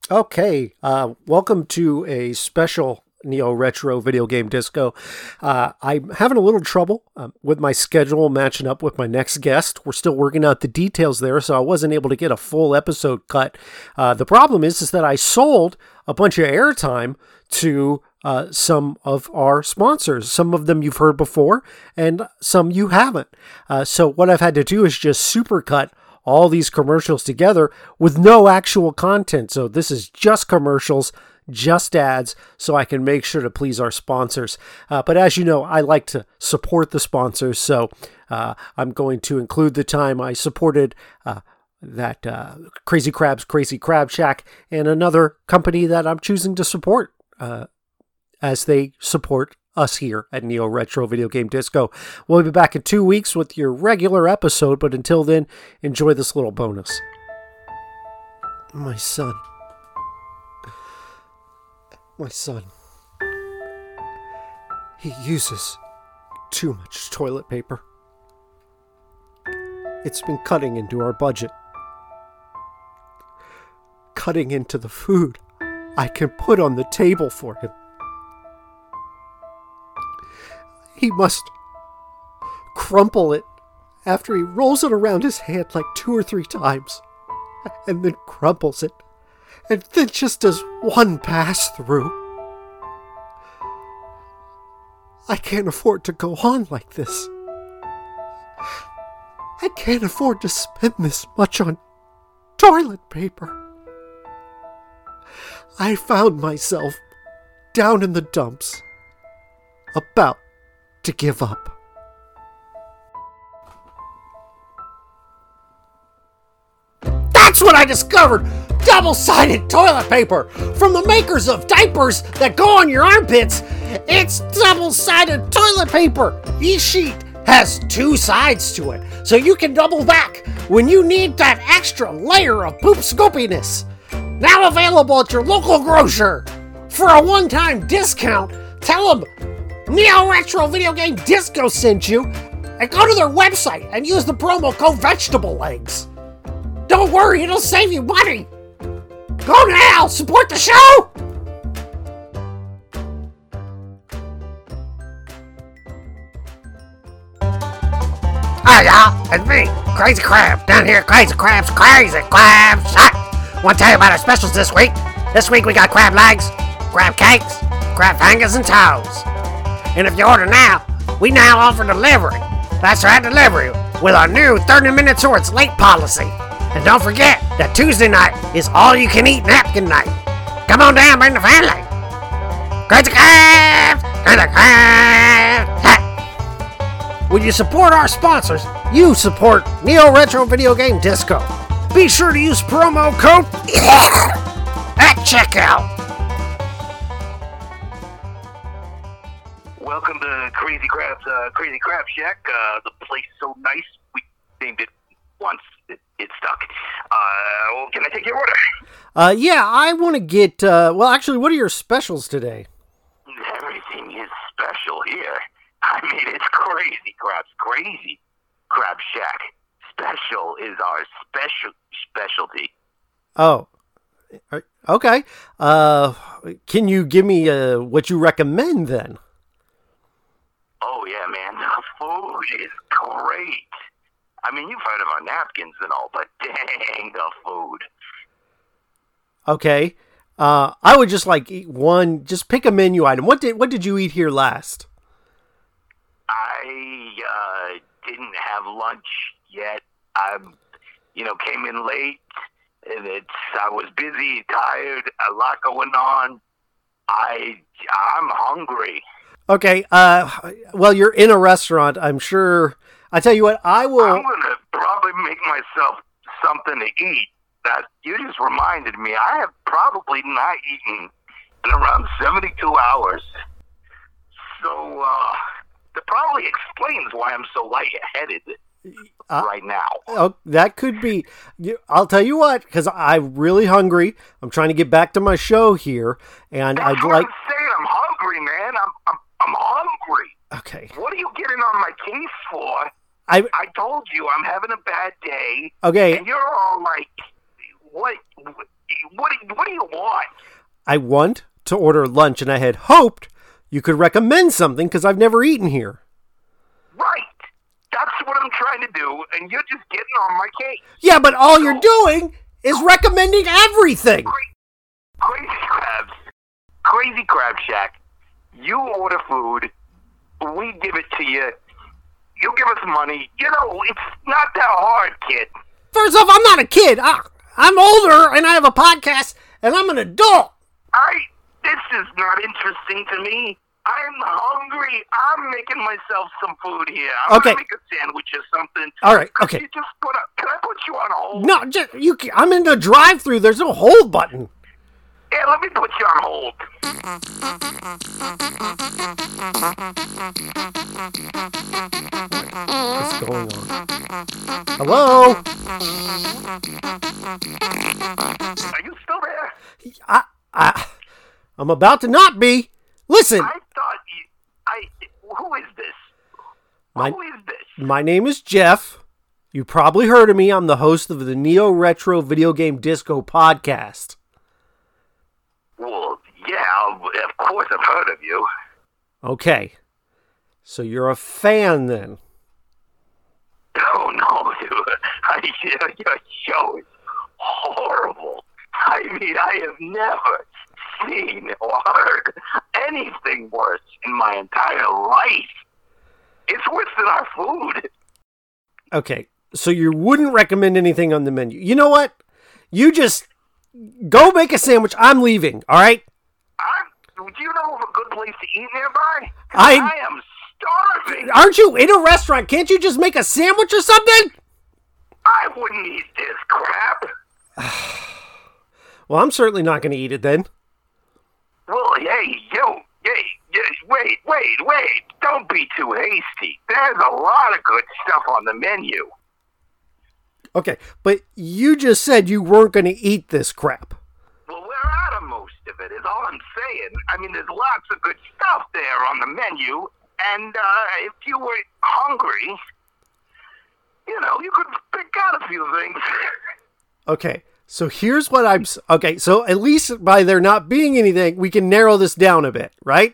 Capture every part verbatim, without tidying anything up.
Okay, uh, welcome to a special Neo Retro Video Game Disco. Uh, I'm having a little trouble um, with my schedule matching up with my next guest. We're still working out the details there, so I wasn't able to get a full episode cut. Uh, the problem is, is that I sold a bunch of airtime to uh, some of our sponsors. Some of them you've heard before, and some you haven't. Uh, so what I've had to do is just supercut all these commercials together with no actual content. So this is just commercials, just ads, so I can make sure to please our sponsors. Uh, but as you know, I like to support the sponsors, so uh, I'm going to include the time I supported uh, that uh, Crazy Crabs, Crazy Crab Shack, and another company that I'm choosing to support uh, as they support us here at Neo Retro Video Game Disco. We'll be back in two weeks with your regular episode, but until then, enjoy this little bonus. My son. My son. He uses too much toilet paper. It's been cutting into our budget. Cutting into the food I can put on the table for him. He must crumple it after he rolls it around his hand like two or three times, and then crumples it, and then just does one pass through. I can't afford to go on like this. I can't afford to spend this much on toilet paper. I found myself down in the dumps, about to give up. That's what I discovered! Double-sided toilet paper! From the makers of diapers that go on your armpits, it's double-sided toilet paper! Each sheet has two sides to it, so you can double back when you need that extra layer of poop scoopiness. Now available at your local grocer! For a one-time discount, tell them Neo Retro Video Game Disco sent you, and go to their website and use the promo code Vegetable Legs. Don't worry, it'll save you money. Go now, support the show. Hi y'all, it's me, Crazy Crab, down here at Crazy Crab's Crazy Crab Shack. Want to tell you about our specials this week. This week we got crab legs, crab cakes, crab fingers, and toes. And if you order now, we now offer delivery. That's right, delivery, with our new thirty minutes or it's late policy. And don't forget that Tuesday night is all-you-can-eat napkin night. Come on down, bring the family. Crazy Crabs! Crazy Crabs! Hey. When you support our sponsors, you support Neo Retro Video Game Disco. Be sure to use promo code at checkout. Welcome to Crazy Crab's uh, Crazy Crab Shack. Uh, the place is so nice, we named it once. It, it stuck. Uh, well, can I take your order? Uh, yeah, I want to get, uh, well, actually, what are your specials today? Everything is special here. I mean, it's Crazy Crab's Crazy Crab Shack. Special is our special specialty. Oh, okay. Uh, can you give me uh, what you recommend then? Oh, yeah, man. The food is great. I mean, you've heard of our napkins and all, but dang, the food. Okay. Uh, I would just like eat one, just pick a menu item. What did what did you eat here last? I uh, didn't have lunch yet. I, you know, came in late, and it's, I was busy, tired, a lot going on. I, I'm hungry. Okay, uh, well, you're in a restaurant, I'm sure. I tell you what, I will... I'm going to probably make myself something to eat. That you just reminded me, I have probably not eaten in around seventy-two hours. So, uh, that probably explains why I'm so lightheaded uh, right now. Oh, that could be... I'll tell you what, because I'm really hungry. I'm trying to get back to my show here, and That's I'd what like... I'm saying. I'm hungry, man. I'm, I'm, I'm hungry. Okay. What are you getting on my case for? I, I told you I'm having a bad day. Okay. And you're all like, what, what, what do you want? I want to order lunch, and I had hoped you could recommend something because I've never eaten here. Right. That's what I'm trying to do, and you're just getting on my case. Yeah, but all you're doing is recommending everything. Cra- Crazy Crabs. Crazy Crab Shack. You order food, we give it to you. You give us money. You know, it's not that hard, kid. First off, I'm not a kid. I, I'm older, and I have a podcast, and I'm an adult. I. This is not interesting to me. I'm hungry. I'm making myself some food here. I'm Okay. gonna make a sandwich or something. All right, Could okay. You just put a, can I put you on hold? No, just, you. can- I'm in the drive-through. There's no hold button. Yeah, let me put you on hold. What's going on? Hello? Are you still there? I, I, I'm about to not be. Listen, I thought you. I. Who is this? My- Who is this? my name is Jeff. You probably heard of me. I'm the host of the Neo Retro Video Game Disco podcast. Well, yeah, of course I've heard of you. Okay. So you're a fan then? Oh, no, dude. I, your show is horrible. I mean, I have never seen or heard anything worse in my entire life. It's worse than our food. Okay. So you wouldn't recommend anything on the menu. You know what? You just go make a sandwich. I'm leaving. All right? I'm, do you know of a good place to eat nearby? 'Cause I- I am starving. Aren't you in a restaurant? Can't you just make a sandwich or something? I wouldn't eat this crap. Well, I'm certainly not going to eat it then. Well, hey, yo, hey, hey, wait, wait, wait. Don't be too hasty. There's a lot of good stuff on the menu. Okay, but you just said you weren't going to eat this crap. Well, we're out of most of it, is all I'm saying. I mean, there's lots of good stuff there on the menu, and uh, if you were hungry, you know, you could pick out a few things. Okay, so here's what I'm... s- Okay, so at least by there not being anything, we can narrow this down a bit, right?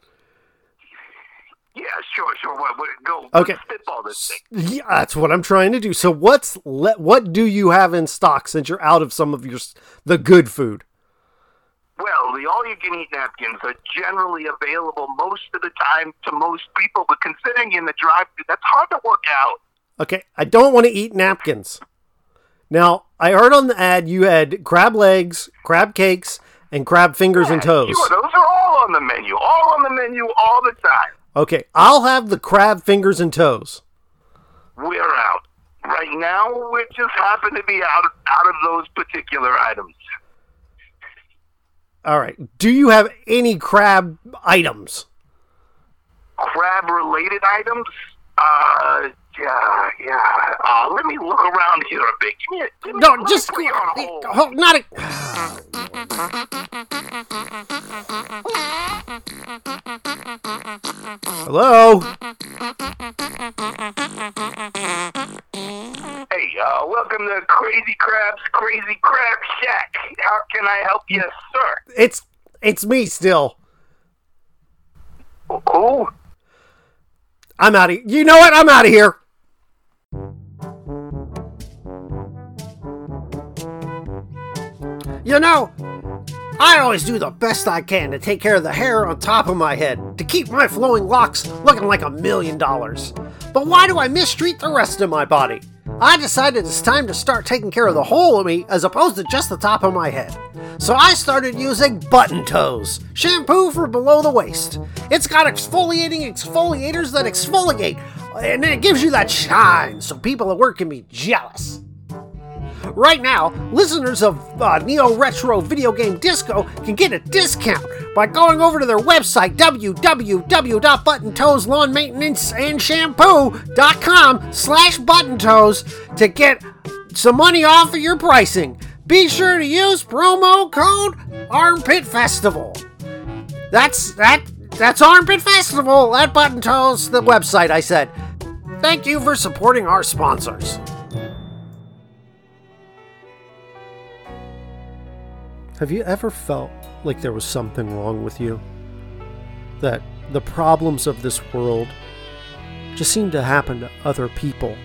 Yeah, sure, sure. What, what, go, Okay. let's spitball this thing. Yeah, that's what I'm trying to do. So what's le- what do you have in stock since you're out of some of your s- the good food? Well, the all-you-can-eat napkins are generally available most of the time to most people, but considering in the drive-thru, that's hard to work out. Okay, I don't want to eat napkins. Now, I heard on the ad you had crab legs, crab cakes, and crab fingers and Yeah, toes. Sure, those are all on the menu. All on the menu all the time. Okay, I'll have the crab fingers and toes. We're out. Right now, we just happen to be out, out of those particular items. All right. Do you have any crab items? Crab-related items? Uh, yeah, yeah. Uh, let me look around here a bit. Give me a, give me No, let me just put you on hold. hold, not a. Hello. Hey, uh, welcome to Crazy Crab's Crazy Crab Shack. How can I help you, sir? It's it's me still. Who? I'm out of. You know what? I'm out of here. You know, I always do the best I can to take care of the hair on top of my head, to keep my flowing locks looking like a million dollars. But why do I mistreat the rest of my body? I decided it's time to start taking care of the whole of me as opposed to just the top of my head. So I started using Button Toes, shampoo for below the waist. It's got exfoliating exfoliators that exfoliate, and then it gives you that shine so people at work can be jealous. Right now, listeners of uh, Neo Retro Video Game Disco can get a discount by going over to their website, w w w dot button toes lawn maintenance and shampoo dot com slash button toes to get some money off of your pricing. Be sure to use promo code Armpit Festival. That's that. That's Armpit Festival at Button Toes, the website I said. Thank you for supporting our sponsors. Have you ever felt like there was something wrong with you. That the problems of this world just seem to happen to other people.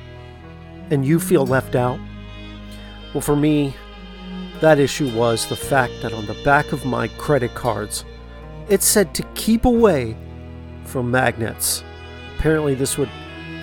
And you feel left out. Well, for me, that issue was the fact that on the back of my credit cards, it said to keep away from magnets. Apparently this would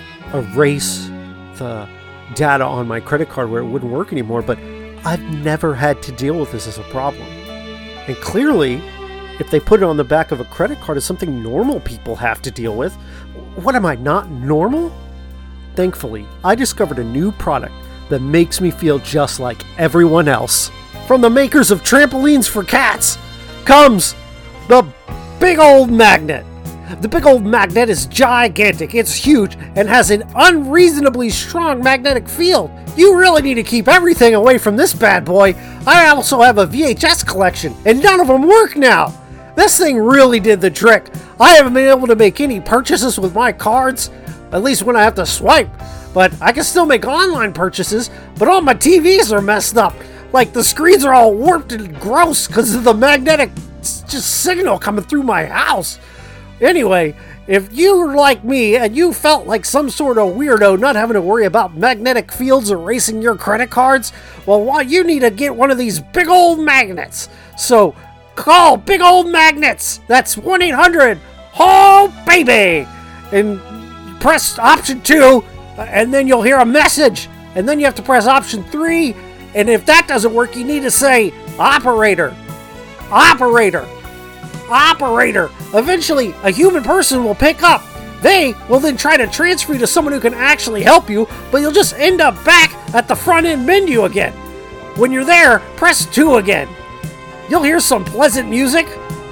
erase the data on my credit card where it wouldn't work anymore, but I've never had to deal with this as a problem. And clearly, if they put it on the back of a credit card, it's something normal people have to deal with. What am I, not normal? Thankfully, I discovered a new product that makes me feel just like everyone else. From the makers of trampolines for cats comes the Big Old Magnet. The Big Old Magnet is gigantic, it's huge, and has an unreasonably strong magnetic field. You really need to keep everything away from this bad boy. I also have a V H S collection, and none of them work now. This thing really did the trick. I haven't been able to make any purchases with my cards, at least when I have to swipe, but I can still make online purchases, but all my T Vs are messed up. Like, the screens are all warped and gross because of the magnetic just signal coming through my house. Anyway, if you were like me and you felt like some sort of weirdo not having to worry about magnetic fields erasing your credit cards, well, why, you need to get one of these big old magnets. So call Big Old Magnets. That's one eight hundred Oh baby, and press option two, and then you'll hear a message, and then you have to press option three, and if that doesn't work, you need to say operator, operator. Operator. Eventually, a human person will pick up. They will then try to transfer you to someone who can actually help you, but you'll just end up back at the front end menu again. When you're there, press two again. You'll hear some pleasant music,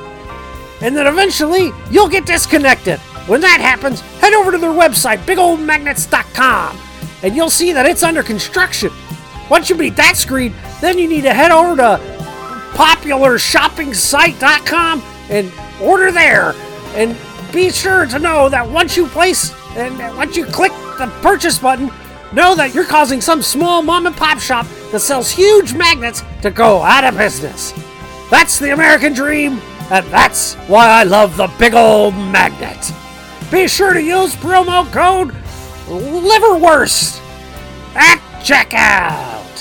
and then eventually, you'll get disconnected. When that happens, head over to their website, big old magnets dot com, and you'll see that it's under construction. Once you beat that screen, then you need to head over to popular shopping site dot com and order there, and be sure to know that once you place and once you click the purchase button, know that you're causing some small mom and pop shop that sells huge magnets to go out of business. That's the American dream, and that's why I love the Big Old Magnet. Be sure to use promo code Liverwurst at checkout.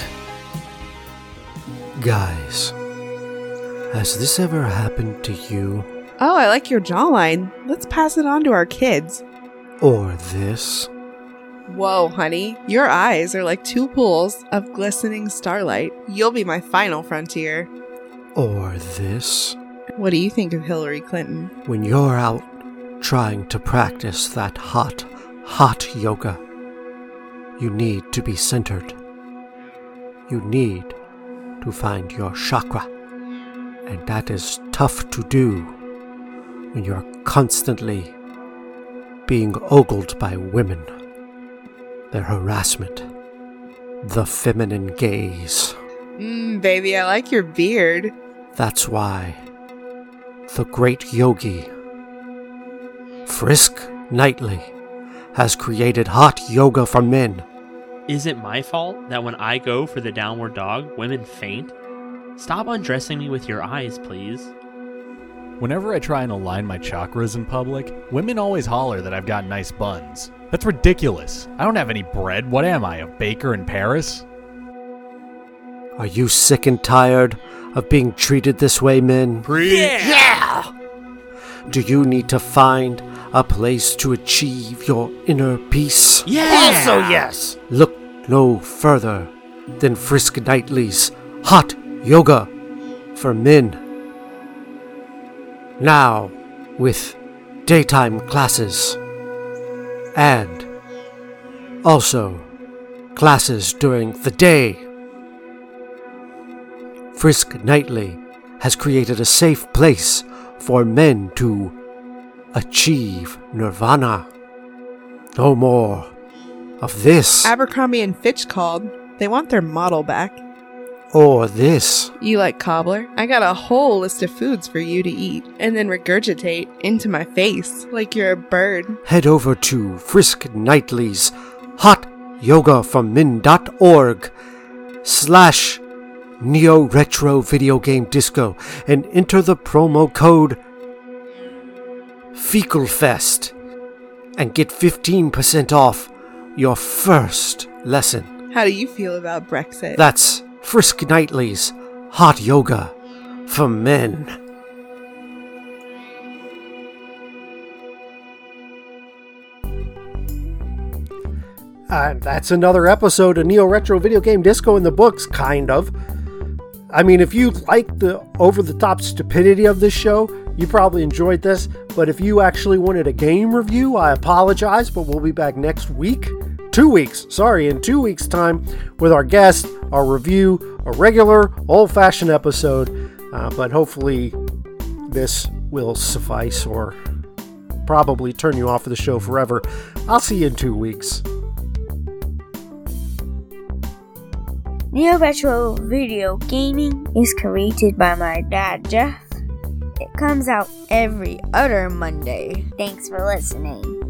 Guys, has this ever happened to you? Oh, I like your jawline. Let's pass it on to our kids. Or this? Whoa, honey. Your eyes are like two pools of glistening starlight. You'll be my final frontier. Or this? What do you think of Hillary Clinton? When you're out trying to practice that hot, hot yoga, you need to be centered. You need to find your chakra. And that is tough to do when you're constantly being ogled by women, their harassment, the feminine gaze. Mmm, baby, I like your beard. That's why the great yogi, Frisk Knightley, has created hot yoga for men. Is it my fault that when I go for the downward dog, women faint? Stop undressing me with your eyes, please. Whenever I try and align my chakras in public, women always holler that I've got nice buns. That's ridiculous. I don't have any bread. What am I, a baker in Paris? Are you sick and tired of being treated this way, men? Yeah! yeah! Do you need to find a place to achieve your inner peace? Yeah! Also yes! Look no further than Frisk Knightley's Hot Yoga for Men. Now, with daytime classes, and also classes during the day. Frisk Knightley has created a safe place for men to achieve nirvana. No more of this. Abercrombie and Fitch called. They want their model back. Or this. You like cobbler? I got a whole list of foods for you to eat and then regurgitate into my face like you're a bird. Head over to Frisk Knightley's hot yoga for men dot org slash Neo Retro Video Game Disco and enter the promo code FECALFEST and get fifteen percent off your first lesson. How do you feel about Brexit? That's Frisk Knightley's Hot Yoga for Men. And that's another episode of Neo Retro Video Game Disco in the books, kind of. I mean, if you like the over-the-top stupidity of this show, you probably enjoyed this. But if you actually wanted a game review, I apologize, but we'll be back next week. Two weeks, sorry, in two weeks' time with our guest, our review, a regular, old-fashioned episode. Uh, but hopefully this will suffice or probably turn you off of the show forever. I'll see you in two weeks. Neo Retro Video Gaming is created by my dad, Jeff. It comes out every other Monday. Thanks for listening.